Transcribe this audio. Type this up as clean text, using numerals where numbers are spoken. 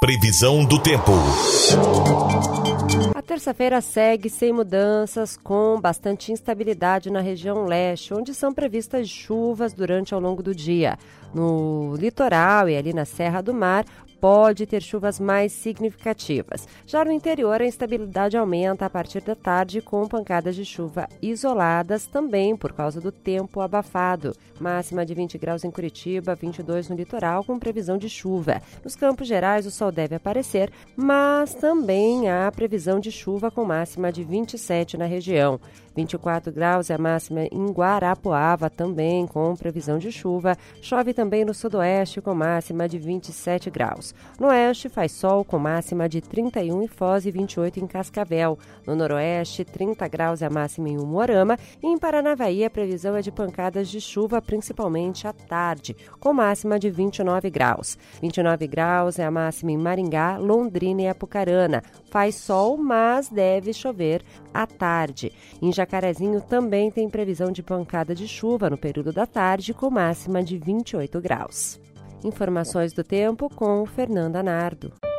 Previsão do tempo. A terça-feira segue sem mudanças, com bastante instabilidade na região leste, onde são previstas chuvas durante ao longo do dia. No litoral e ali na Serra do Mar, pode ter chuvas mais significativas. Já no interior, a instabilidade aumenta a partir da tarde, com pancadas de chuva isoladas, também por causa do tempo abafado. Máxima de 20 graus em Curitiba, 22 no litoral, com previsão de chuva. Nos Campos Gerais, o sol deve aparecer, mas também há previsão de chuva com máxima de 27 na região. 24 graus é a máxima em Guarapuava, também com previsão de chuva. Chove também no sudoeste, com máxima de 27 graus. No oeste, faz sol com máxima de 31 em Foz e 28 em Cascavel. No noroeste, 30 graus é a máxima em Umuarama. E em Paranavaí, a previsão é de pancadas de chuva, principalmente à tarde, com máxima de 29 graus. 29 graus é a máxima em Maringá, Londrina e Apucarana. Faz sol, mas deve chover à tarde. Em Jacarezinho também tem previsão de pancada de chuva no período da tarde, com máxima de 28 graus. Informações do tempo com Fernanda Nardo.